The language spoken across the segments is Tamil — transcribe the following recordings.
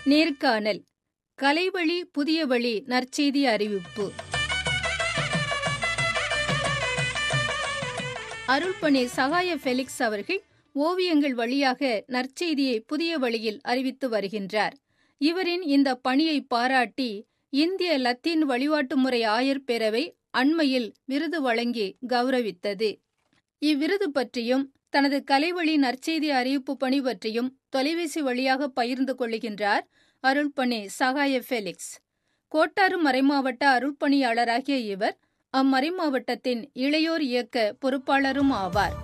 நேர்காணல் கலைவழி புதிய வழி நற்செய்தி அறிவிப்பு. அருள்பணி சகாய ஃபெலிக்ஸ் அவர்கள் ஓவியங்கள் வழியாக நற்செய்தியை புதிய வழியில் அறிவித்து வருகின்றார். இவரின் இந்த பணியை பாராட்டி இந்திய லத்தீன் வழிபாட்டு முறை ஆயர் பேரவை அண்மையில் விருது வழங்கி கௌரவித்தது. இவ்விருது பற்றியும் தனது கலைவழி நற்செய்தி அறிவிப்பு பணி பற்றியும் தொலைபேசி வழியாக பகிர்ந்து கொள்ளுகின்றார் அருள்பணி சகாய ஃபெலிக்ஸ். கோட்டாறு மறைமாவட்ட அருள்பணியாளராகிய இவர் அம்மறைமாவட்டத்தின் இளையோர் இயக்க பொறுப்பாளரும் ஆவார்.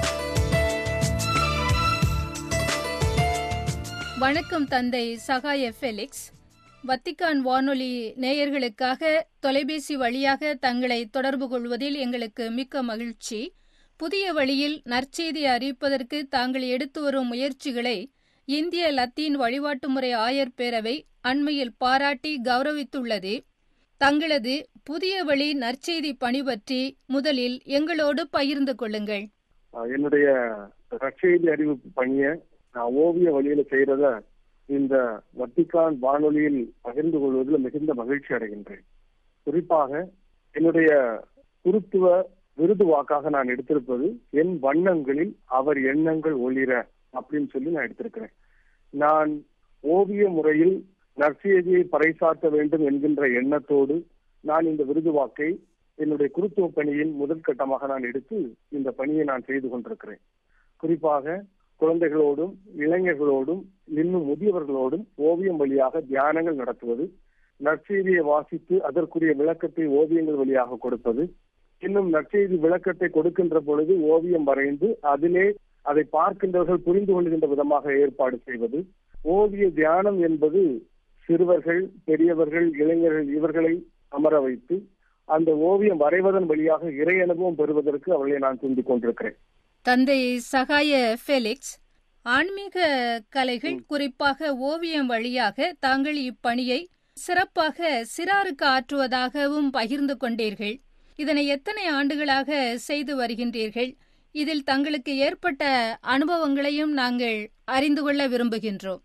வணக்கம் தந்தை சகாய ஃபெலிக்ஸ். வத்திக்கான் வானொலி நேயர்களுக்காக தொலைபேசி வழியாக தங்களை தொடர்பு கொள்வதில் எங்களுக்கு மிக்க மகிழ்ச்சி. புதிய வழியில் நற்செய்தி அறிவிப்பதற்கு தாங்கள் எடுத்து வரும் முயற்சிகளை இந்திய லத்தீன் வழிபாட்டு முறை ஆயர் பேரவை அண்மையில் பாராட்டி கௌரவித்துள்ளது. தங்களது புதிய வழி நற்செய்தி பணி பற்றி முதலில் எங்களோடு பகிர்ந்து கொள்ளுங்கள். என்னுடைய நற்செய்தி அறிவிப்பு பணியை நான் ஓவிய வழியில செய்யறத இந்த வத்திக்கான் வானொலியில் பகிர்ந்து கொள்வதில் மிகுந்த மகிழ்ச்சி அடைகின்றேன். குறிப்பாக என்னுடைய குருத்துவ விருது வாக்காக நான் எடுத்திருப்பது என் வண்ணங்களில் அவர் எண்ணங்கள் ஒளிர அப்படின்னு சொல்லி நான் எடுத்திருக்கிறேன். நான் ஓவிய முறையில் நற்செய்தியை பறைசாற்ற வேண்டும் என்கின்ற எண்ணத்தோடு நான் இந்த விருது வாக்கை என்னுடைய குருத்துவ பணியின் முதற்கட்டமாக நான் எடுத்து இந்த பணியை நான் செய்து கொண்டிருக்கிறேன். குறிப்பாக குழந்தைகளோடும் இளைஞர்களோடும் இன்னும் முதியவர்களோடும் ஓவியம் வழியாக தியானங்கள் நடத்துவது, நற்செய்தியை வாசித்து அதற்குரிய விளக்கத்தை ஓவியங்கள் வழியாக கொடுப்பது, இன்னும் நற்செய்தி விளக்கத்தை கொடுக்கின்ற பொழுது ஓவியம் வரைந்து அதிலே அதை பார்க்கின்றவர்கள் புரிந்து கொள்கின்ற விதமாக ஏற்பாடு செய்வது. ஓவிய தியானம் என்பது சிறுவர்கள், பெரியவர்கள், இளைஞர்கள் இவர்களை அமர வைத்து அந்த ஓவியம் வரைவதன் வழியாக இறை அனுபவம் பெறுவதற்கு அவர்களை நான் தூண்டிக் கொண்டிருக்கிறேன். தந்தை சகாய ஃபெலிக்ஸ், ஆன்மீக கலைகள் குறிப்பாக ஓவியம் வழியாக தாங்கள் இப்பணியை சிறப்பாக சிறாருக்கு ஆற்றுவதாகவும் பகிர்ந்து கொண்டீர்கள். இதனை எத்தனை ஆண்டுகளாக செய்து வருகின்றீர்கள்? இதில் தங்களுக்கு ஏற்பட்ட அனுபவங்களையும் நாங்கள் அறிந்து கொள்ள விரும்புகின்றோம்.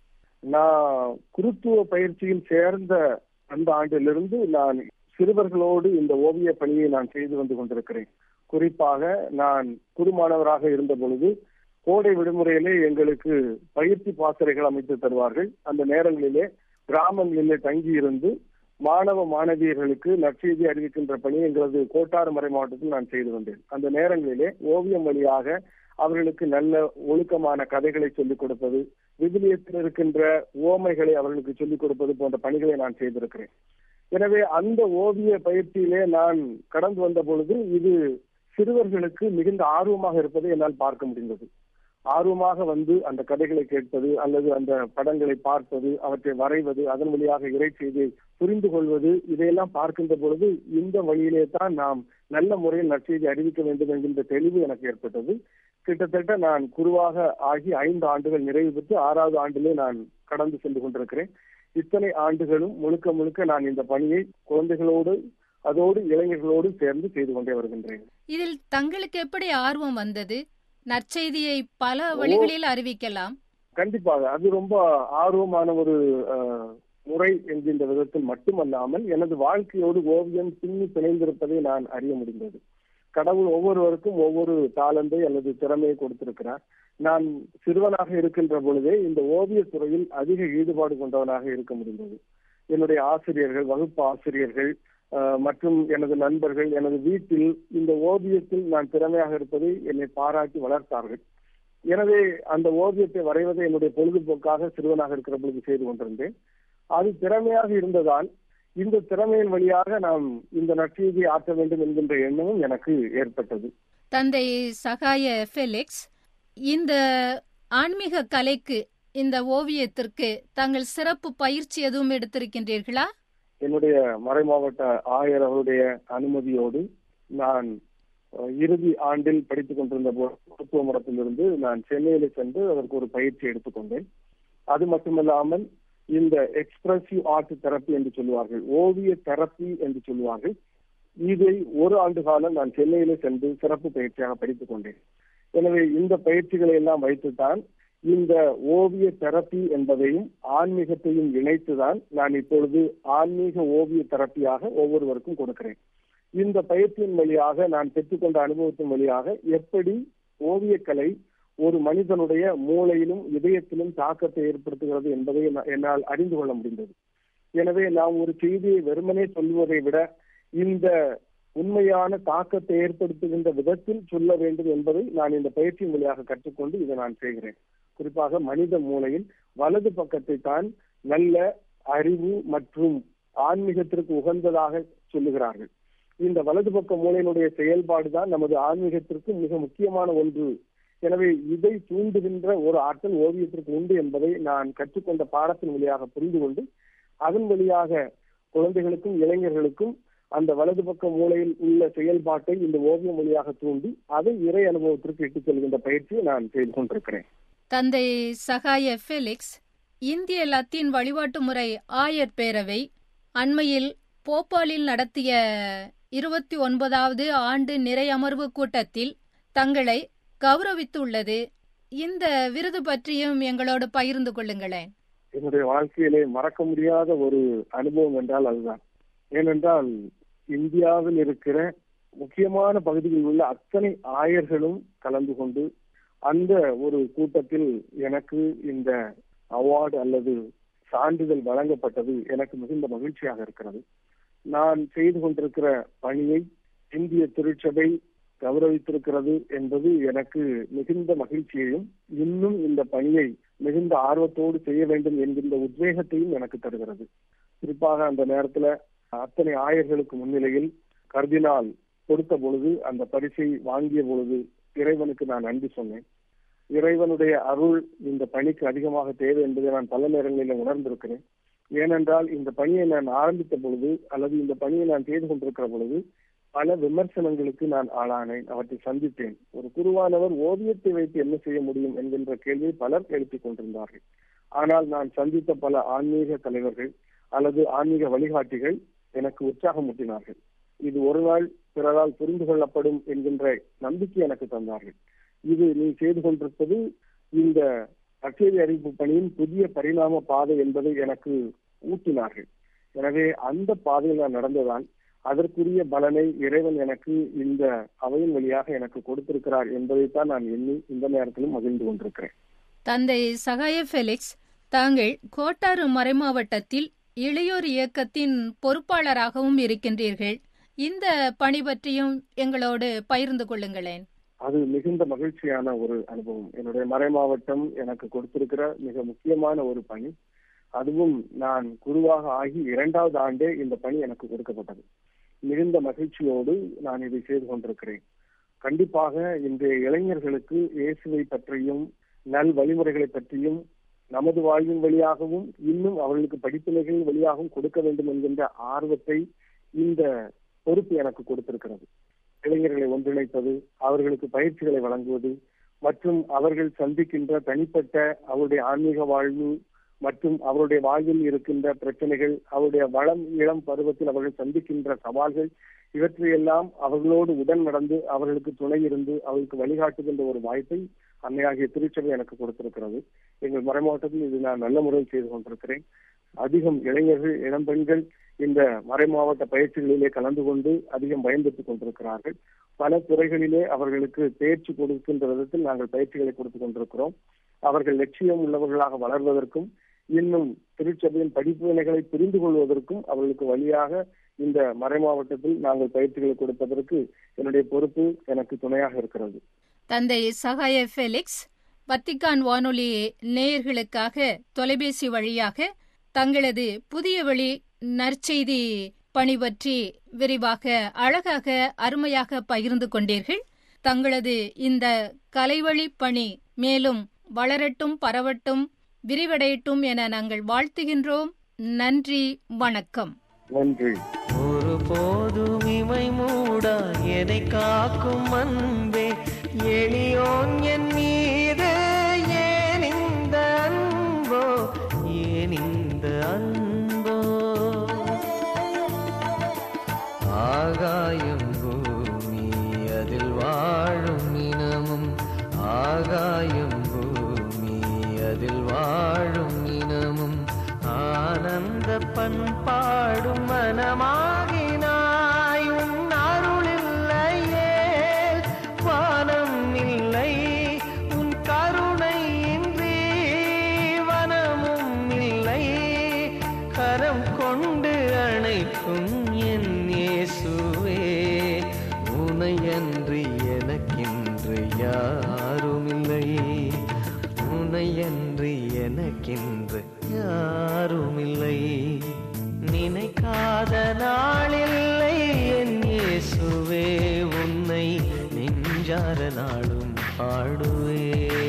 நான் குருத்துவ பயிற்சியில் சேர்ந்த அந்த ஆண்டிலிருந்து நான் சிறுவர்களோடு இந்த ஓவிய பணியை நான் செய்து வந்து கொண்டிருக்கிறேன். குறிப்பாக நான் குருமானவராக இருந்த பொழுது கோடை விடுமுறையிலே எங்களுக்கு பயிற்சி பாசறைகள் அமைத்து தருவார்கள். அந்த நேரங்களிலே கிராமங்களிலே தங்கி இருந்து மாணவ மாணவியர்களுக்கு நற்செய்தி அறிவிக்கின்ற பணி எங்களது கோட்டாறு மறை மாவட்டத்தில் நான் செய்து வந்தேன். அந்த நேரங்களிலே ஓவியம் வழியாக அவர்களுக்கு நல்ல ஒழுக்கமான கதைகளை சொல்லிக் கொடுப்பது, விவிலியத்தில் இருக்கின்ற உவமைகளை அவர்களுக்கு சொல்லிக் கொடுப்பது போன்ற பணிகளை நான் செய்திருக்கிறேன். எனவே அந்த ஓவிய பயிற்சியிலே நான் கடந்து வந்த பொழுது இது சிறுவர்களுக்கு மிகுந்த ஆர்வமாக இருப்பதை என்னால் பார்க்க முடிந்தது. ஆர்வமாக வந்து அந்த கதைகளை கேட்பது அல்லது அந்த படங்களை பார்ப்பது, அவற்றை வரைவது, அதன் வழியாக இறை செய்தியை புரிந்து கொள்வது, இதையெல்லாம் பார்க்கின்ற பொழுது இந்த வழியிலே தான் நாம் நல்ல முறையில் நற்செய்தி அறிவிக்க வேண்டும் என்கின்ற தெளிவு எனக்கு ஏற்பட்டது. கிட்டத்தட்ட நான் குருவாக ஆகி 5 ஆண்டுகள் நிறைவு பெற்று 6வது ஆண்டிலே நான் கடந்து சென்று கொண்டிருக்கிறேன். இத்தனை ஆண்டுகளும் முழுக்க முழுக்க நான் இந்த பணியை குழந்தைகளோடு அதோடு இளைஞர்களோடு சேர்ந்து செய்து கொண்டே வருகின்றேன். இதில் தங்களுக்கு எப்படி ஆர்வம் வந்தது? நற்செய்தியை பல வழிகளில் அறிவிக்கலாம். கண்டிப்பாக அது ரொம்ப ஆர்வமான ஒரு முறை என்கின்ற விதத்தில் மட்டுமல்லாமல் எனது வாழ்க்கையோடு ஓவியம் பின்னி பிணைந்திருப்பதை நான் அறிய முடிந்தது. கடவுள் ஒவ்வொருவருக்கும் ஒவ்வொரு தாளந்தை அல்லது திறமையை கொடுத்திருக்கிறார். நான் சிறுவனாக இருக்கின்ற பொழுதே இந்த ஓவிய துறையில் அதிக ஈடுபாடு கொண்டவனாக இருக்க முடிந்தது. என்னுடைய ஆசிரியர்கள், வகுப்பு ஆசிரியர்கள் மற்றும் எனது நண்பர்கள் எனது வீட்டில் இந்த ஓவியத்தில் நான் திறமையாக இருப்பதை என்னை பாராட்டி வளர்த்தார்கள். எனவே அந்த ஓவியத்தை வரைவதை என்னுடைய பொழுதுபோக்காக சிறுவனாக இருக்கிற பொழுது செய்து கொண்டிருந்தேன். அது திறமையாக இருந்ததால் இந்த திறமையின் வழியாக நாம் இந்த நற்செய்தியை ஆற்ற வேண்டும் என்கின்ற எண்ணமும் எனக்கு ஏற்பட்டது. தந்தை சகாய ஃபெலிக்ஸ், இந்த ஆன்மீக கலைக்கு, இந்த ஓவியத்திற்கு தாங்கள் சிறப்பு பயிற்சி எதுவும் எடுத்திருக்கின்றீர்களா? என்னுடைய மறைமாவட்ட ஆயர் அவருடைய அனுமதியோடு நான் இறுதி ஆண்டில் படித்துக் கொண்டிருந்த மருத்துவ மடத்திலிருந்து நான் சென்னையில சென்று அதற்கு ஒரு பயிற்சி எடுத்துக்கொண்டேன். அது மட்டுமல்லாமல் இந்த எக்ஸ்பிரசிவ் ஆர்ட் தெரப்பி என்று சொல்லுவார்கள், ஓவிய தெரப்பி என்று சொல்லுவார்கள், இதை 1 ஆண்டு காலம் நான் சென்னையிலே சென்று சிறப்பு பயிற்சியாக படித்துக் கொண்டேன். எனவே இந்த பயிற்சிகளை எல்லாம் வைத்துத்தான் இந்த ஓவிய தெரப்பி என்பதையும் ஆன்மீகத்தையும் இணைத்துதான் நான் இப்பொழுது ஆன்மீக ஓவிய தெரப்பியாக ஒவ்வொருவருக்கும் கொடுக்கிறேன். இந்த பயிற்சியின் வழியாக நான் பெற்றுக்கொண்ட அனுபவத்தின் வழியாக எப்படி ஓவியக்கலை ஒரு மனிதனுடைய மூளையிலும் இதயத்திலும் தாக்கத்தை ஏற்படுத்துகிறது என்பதை என்னால் அறிந்து கொள்ள முடிந்தது. எனவே நாம் ஒரு செய்தியை வெறுமனே சொல்வதை விட இந்த உண்மையான தாக்கத்தை ஏற்படுத்துகின்ற விதத்தில் சொல்ல வேண்டும் என்பதை நான் இந்த பயிற்சியின் வழியாக கற்றுக்கொண்டு இதை நான் செய்கிறேன். குறிப்பாக மனித மூளையில் வலது பக்கத்தை தான் நல்ல அறிவு மற்றும் ஆன்மீகத்திற்கு உகந்ததாக சொல்லுகிறார்கள். இந்த வலது பக்க மூளையினுடைய செயல்பாடுதான் நமது ஆன்மீகத்திற்கு மிக முக்கியமான ஒன்று. எனவே இதை தூண்டுகின்ற ஒரு ஆற்றல் ஓவியத்திற்கு உண்டு என்பதை நான் கற்றுக்கொண்ட பாடத்தின் வழியாக புரிந்து கொண்டு அதன் வழியாக குழந்தைகளுக்கும் இளைஞர்களுக்கும் அந்த வலது பக்க மூலையில் உள்ள செயல்பாட்டை இந்த ஓவியம் வழியாக தூண்டி அதை இறை அனுபவத்திற்கு இட்டுச் செல்கின்ற பயிற்சியை நான் செய்து கொண்டிருக்கிறேன். தந்தை சகாய ஃபெலிக்ஸ், இந்திய லத்தீன் வழிபாட்டு முறை ஆயர் பேரவை அண்மையில் போபாலில் நடத்திய 29வது ஆண்டு நிறை அமர்வு கூட்டத்தில் தங்களை கௌரவித்துள்ளது. இந்த விருது பற்றியும் எங்களோடு பகிர்ந்து கொள்ளுங்களேன். என்னுடைய வாழ்க்கையிலே மறக்க முடியாத ஒரு அனுபவம் என்றால் அதுதான். ஏனென்றால் இந்தியாவில் இருக்கிற முக்கியமான பகுதிகளில் உள்ள அத்தனை ஆயர்களும் கலந்து கொண்டு அந்த ஒரு கூட்டத்தில் எனக்கு இந்த அவார்டு அல்லது சான்றிதழ் வழங்கப்பட்டது எனக்கு மிகுந்த மகிழ்ச்சியாக இருக்கிறது. நான் செய்து கொண்டிருக்கிற பணியை இந்திய திருச்சபை கௌரவித்திருக்கிறது என்பது எனக்கு மிகுந்த மகிழ்ச்சியையும் இன்னும் இந்த பணியை மிகுந்த ஆர்வத்தோடு செய்ய வேண்டும் என்கின்ற உத்வேகத்தையும் எனக்கு தருகிறது. குறிப்பாக அந்த நேரத்துல அத்தனை ஆயர்களுக்கு முன்னிலையில் கர்தினால் கொடுத்த பொழுது, அந்த பரிசை வாங்கிய பொழுது இறைவனுக்கு நான் நன்றி சொன்னேன். இறைவனுடைய அருள் இந்த பணிக்கு அதிகமாக தேவை என்பதை நான் பல நேரங்களில் உணர்ந்திருக்கிறேன். ஏனென்றால் இந்த பணியை நான் ஆரம்பித்த பொழுது அல்லது இந்த பணியை நான் செய்து கொண்டிருக்கிற பொழுது பல விமர்சனங்களுக்கு நான் ஆளானேன், அவற்றை சந்தித்தேன். ஒரு குருவானவர் ஓவியத்தை வைத்து என்ன செய்ய முடியும் என்கின்ற கேள்வியை பலர் எழுப்பிக் கொண்டிருந்தார்கள். ஆனால் நான் சந்தித்த பல ஆன்மீக தலைவர்கள் அல்லது ஆன்மீக வழிகாட்டிகள் எனக்கு உற்சாகமூட்டினார்கள். இது ஒரு நாள் பிறரால் புரிந்து கொள்ளப்படும் என்கின்ற நம்பிக்கை எனக்கு தந்தார்கள். இது நீ செய்து கொண்டிருப்பது இந்த கச்சேரி அறிவிப்பு பணியின் புதிய பரிணாம பாதை என்பதை எனக்கு ஊட்டினார்கள். எனவே அந்த பாதையில் நான் நடந்ததால் அதற்குரிய பலனை இறைவன் எனக்கு இந்த அவையின் வழியாக எனக்கு கொடுத்திருக்கிறார் என்பதைத்தான் நான் எண்ணி இந்த நேரத்திலும் மகிழ்ந்து கொண்டிருக்கிறேன். தந்தை சகாய ஃபெலிக்ஸ், தாங்கள் கோட்டாறு மறைமாவட்டத்தில் இளையோர் இயக்கத்தின் பொறுப்பாளராகவும் இருக்கின்றீர்கள். இந்த பணி பற்றியும் எங்களோடு பகிர்ந்து கொள்ளுங்களேன். அது மிகுந்த மகிழ்ச்சியான ஒரு அனுபவம். என்னுடைய மறைமாவட்டம் எனக்கு கொடுத்திருக்கிற மிக முக்கியமான ஒரு பணி. அதுவும் நான் குருவாக ஆகி 2வது ஆண்டே இந்த பணி எனக்கு கொடுக்கப்பட்டது. மிகுந்த மகிழ்ச்சியோடு நான் இதை செய்து கொண்டிருக்கிறேன். கண்டிப்பாக இன்றைய இளைஞர்களுக்கு இயேசுவை பற்றியும் நல் வழிமுறைகளை பற்றியும் நமது வாழ்வின் வழியாகவும் இன்னும் அவர்களுக்கு படிப்பினைகளின் வழியாகவும் கொடுக்க வேண்டும் என்கின்ற ஆர்வத்தை இந்த பொறுப்பு எனக்கு கொடுத்திருக்கிறது. இளைஞர்களை ஒன்றிணைப்பது, அவர்களுக்கு பயிற்சிகளை வழங்குவது மற்றும் அவர்கள் சந்திக்கின்ற தனிப்பட்ட அவருடைய ஆன்மீக வாழ்வு மற்றும் அவருடைய வாழ்வில் இருக்கின்ற பிரச்சனைகள், அவருடைய இளம் பருவத்தில் அவர்கள் சந்திக்கின்ற சவால்கள், இவற்றையெல்லாம் அவர்களோடு உடன் நடந்து அவர்களுக்கு துணை இருந்து அவர்களுக்கு வழிகாட்டுகின்ற ஒரு வாய்ப்பை அன்னையாகிய திருச்சபை எனக்கு கொடுத்திருக்கிறது. எங்கள் மறைமாவட்டத்தில் இது நான் நல்ல முறையில் செய்து கொண்டிருக்கிறேன். அதிகம் இளைஞர்கள், இளம் பெண்கள் இந்த மறைமாவட்ட பயிற்சிகளிலே கலந்து கொண்டு அதிகம் பயன்பெற்றுக் கொண்டிருக்கிறார்கள். பல துறைகளிலே அவர்களுக்கு தேர்ச்சி கொடுக்கின்ற விதத்தில் நாங்கள் பயிற்சிகளை கொடுத்துக் கொண்டிருக்கிறோம். அவர்கள் லட்சியம் உள்ளவர்களாக வளர்வதற்கும் இன்னும் திருச்சபையின் படிப்பினைகளை புரிந்து கொள்வதற்கும் அவர்களுக்கு வழியாக இந்த மறைமாவட்டத்தில் நாங்கள் பயிற்சிகளை கொடுப்பதற்கு என்னுடைய பொறுப்பு எனக்கு துணையாக இருக்கிறது. தந்தை சகாய ஃபெலிக்ஸ், வத்திக்கான் வானொலி நேயர்களுக்காக தொலைபேசி வழியாக தங்களது புதிய வழி நற்செய்தி பணி பற்றி விரிவாக, அழகாக, அருமையாக பகிர்ந்து கொண்டீர்கள். தங்களது இந்த கலைவழி பணி மேலும் வளரட்டும், பரவட்டும், விரிவடையட்டும் என நாங்கள் வாழ்த்துகின்றோம். நன்றி, வணக்கம். நன்றி. ஒரு போதும் இமை மூடா என்னை காக்கும் அன்பே, எளியோன் என் மீது ஏன் இந்த அன்போ, ஏன் இந்த அன்போ, ஆகாயம் பூமி அதில் வாழும் இனமும், ஆகாயம் பூமி கடலில் வாழும் இனமும் ஆனந்த பண்பாடும் மனமாகினாய். உன் அருள் இல்லையே வானம் இல்லை, உன் கருணை இன்றி வனமும் இல்லை. கரம் கொண்டு அணைக்கும் என் இயேசுவே, உனையன்றி எனக்கென்று யாருமில்லை, உனையன்றி எனக்கென்று யாருமில்லை. நினைக்காத நாளில்லை என் இயேசுவே, உன்னை நெஞ்சார நாளும் பாடுவே.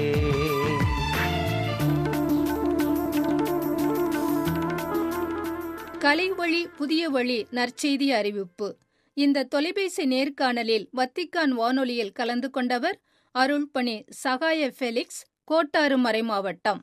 கலைவழி புதிய வழி நற்செய்தி அறிவிப்பு. இந்த தொலைபேசி நேர்காணலில் வத்திக்கான் வானொலியில் கலந்து கொண்டவர் அருள்பணி சகாய ஃபெலிக்ஸ், கோட்டாறு மறைமாவட்டம்.